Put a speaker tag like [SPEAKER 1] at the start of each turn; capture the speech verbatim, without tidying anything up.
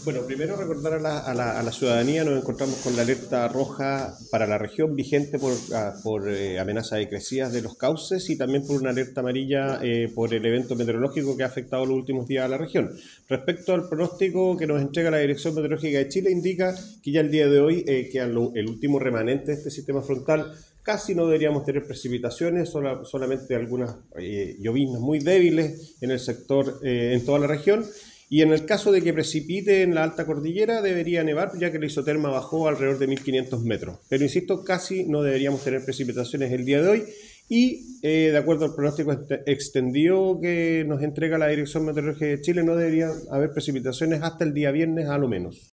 [SPEAKER 1] Bueno, primero recordar a la, a la, a la ciudadanía, nos encontramos con la alerta roja para la región vigente por, a, por eh, amenaza de crecidas de los cauces y también por una alerta amarilla eh, por el evento meteorológico que ha afectado los últimos días a la región. Respecto al pronóstico que nos entrega la Dirección Meteorológica de Chile, indica que ya el día de hoy eh, queda el último remanente de este sistema frontal. Casi no deberíamos tener precipitaciones, sola, solamente algunas eh, lloviznas muy débiles en el sector, eh, en toda la región. Y en el caso de que precipite en la alta cordillera, debería nevar, ya que la isoterma bajó alrededor de mil quinientos metros. Pero insisto, casi no deberíamos tener precipitaciones el día de hoy. Y eh, de acuerdo al pronóstico extendido que nos entrega la Dirección Meteorológica de Chile, no debería haber precipitaciones hasta el día viernes a lo menos.